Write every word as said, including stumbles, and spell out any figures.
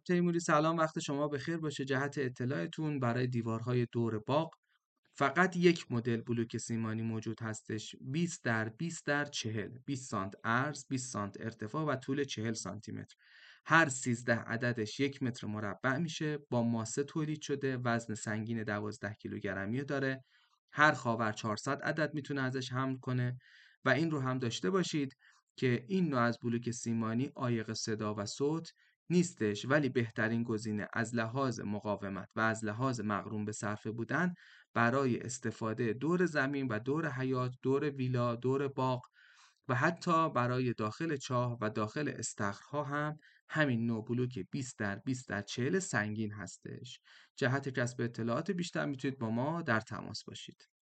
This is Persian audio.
تیموری سلام، وقت شما بخیر باشه. جهت اطلاعتون برای دیوارهای دور باغ فقط یک مدل بلوک سیمانی موجود هستش، بیست در بیست در چهل، بیست سانت عرض، بیست سانت ارتفاع و طول چهل سانتی متر. هر سیزده عددش یک متر مربع میشه، با ماسه تولید شده، وزن سنگین دوازده کیلوگرمی داره. هر خاور چهارصد عدد میتونه ازش حمل کنه و این رو هم داشته باشید که این نوع از بلوک سیمانی عایق صدا و صوت نیستش، ولی بهترین گزینه از لحاظ مقاومت و از لحاظ مقرون به صرفه بودن برای استفاده دور زمین و دور حیاط، دور ویلا، دور باغ و حتی برای داخل چاه و داخل استخرها هم همین نوع بلوک بیست در بیست در چهل سنگین هستش. جهت کسب اطلاعات بیشتر میتونید با ما در تماس باشید.